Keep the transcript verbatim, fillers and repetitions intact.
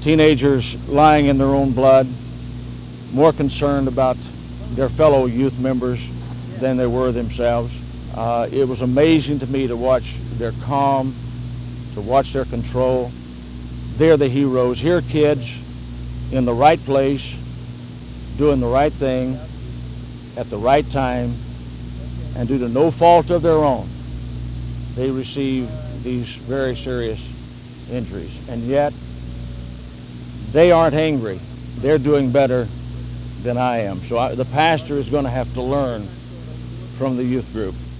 teenagers lying in their own blood, more concerned about their fellow youth members than they were themselves. Uh, it was amazing to me to watch their calm, to watch their control. They're the heroes. Here are kids in the right place, doing the right thing at the right time, and due to no fault of their own, they receive these very serious injuries. And yet, they aren't angry. They're doing better than I am. So I, the pastor is going to have to learn from the youth group.